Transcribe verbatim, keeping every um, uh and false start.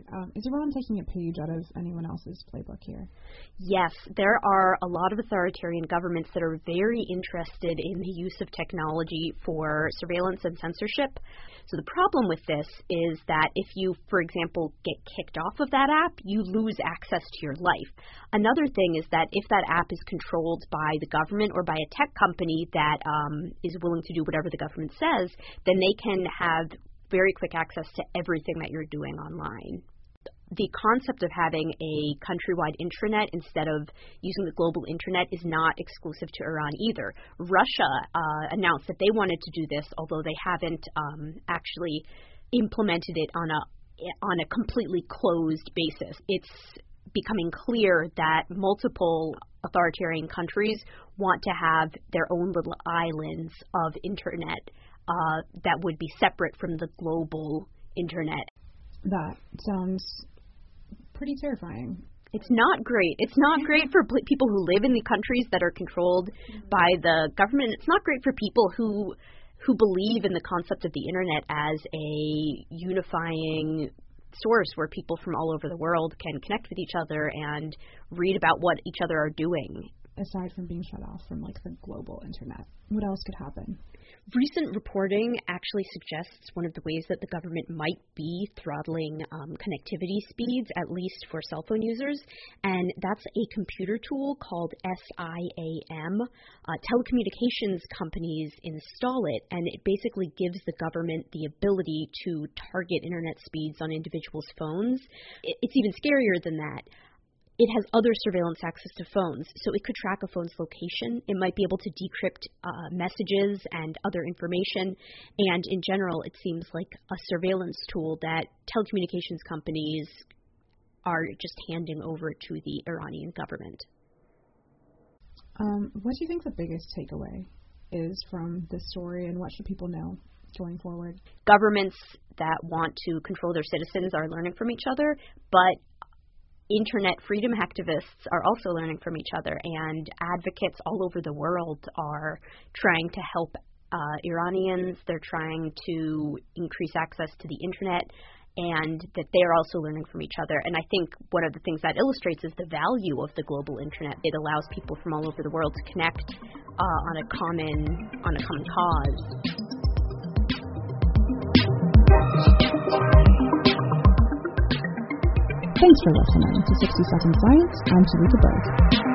Um, is Iran taking a page out of anyone else's playbook here? Yes, there are a lot of authoritarian governments that are very interested in the use of technology for surveillance and censorship. So the problem with this is that if you, for example, get kicked off of that app, you lose access to your life. Another thing is that if that app is controlled by the government or by a tech company that um, is willing to do whatever the government says, then they can have very quick access to everything that you're doing online. The concept of having a countrywide intranet instead of using the global internet is not exclusive to Iran either. Russia uh, announced that they wanted to do this, although they haven't um, actually implemented it on a on a completely closed basis. It's becoming clear that multiple authoritarian countries want to have their own little islands of internet uh, that would be separate from the global internet. That sounds pretty terrifying. It's not great. It's not great for p- people who live in the countries that are controlled by the government. It's not great for people who who believe in the concept of the internet as a unifying source where people from all over the world can connect with each other and read about what each other are doing. Aside from being shut off from, like, the global internet, what else could happen? Recent reporting actually suggests one of the ways that the government might be throttling um, connectivity speeds, at least for cell phone users, and that's a computer tool called SIAM. Uh, telecommunications companies install it, and it basically gives the government the ability to target internet speeds on individuals' phones. It, it's even scarier than that. It has other surveillance access to phones, so it could track a phone's location. It might be able to decrypt uh, messages and other information. And in general, it seems like a surveillance tool that telecommunications companies are just handing over to the Iranian government. Um, what do you think the biggest takeaway is from this story, and what should people know going forward? Governments that want to control their citizens are learning from each other, but Internet freedom activists are also learning from each other, and advocates all over the world are trying to help uh, Iranians. They're trying to increase access to the internet, and that they're also learning from each other. And I think one of the things that illustrates is the value of the global internet. It allows people from all over the world to connect uh, on a common on a common cause. Thanks for listening to sixty second Science. I'm Talita Berg.